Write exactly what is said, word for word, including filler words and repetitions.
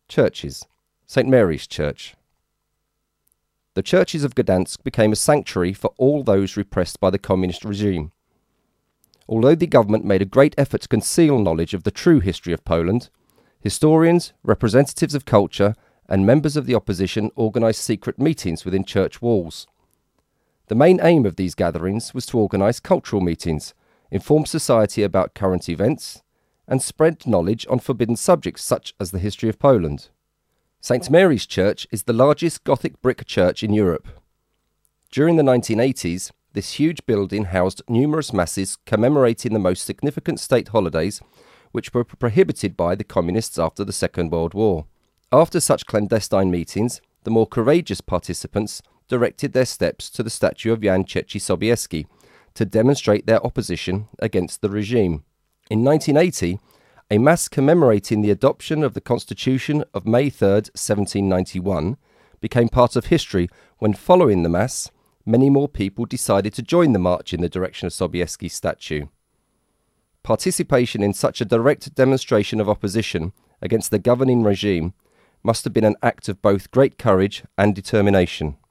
Churches. Saint Mary's Church. The churches of Gdansk became a sanctuary for all those repressed by the communist regime. Although the government made a great effort to conceal knowledge of the true history of Poland, historians, representatives of culture, and members of the opposition organised secret meetings within church walls. The main aim of these gatherings was to organise cultural meetings, inform society about current events, and spread knowledge on forbidden subjects such as the history of Poland. Saint Mary's Church is the largest Gothic brick church in Europe. During the nineteen eighties, this huge building housed numerous masses commemorating the most significant state holidays, which were prohibited by the communists after the Second World War. After such clandestine meetings, the more courageous participants directed their steps to the statue of Jan Czecki Sobieski to demonstrate their opposition against the regime. In nineteen eighty, a mass commemorating the adoption of the Constitution of May third, seventeen ninety-one, became part of history when, following the mass, many more people decided to join the march in the direction of Sobieski's statue. Participation in such a direct demonstration of opposition against the governing regime must have been an act of both great courage and determination.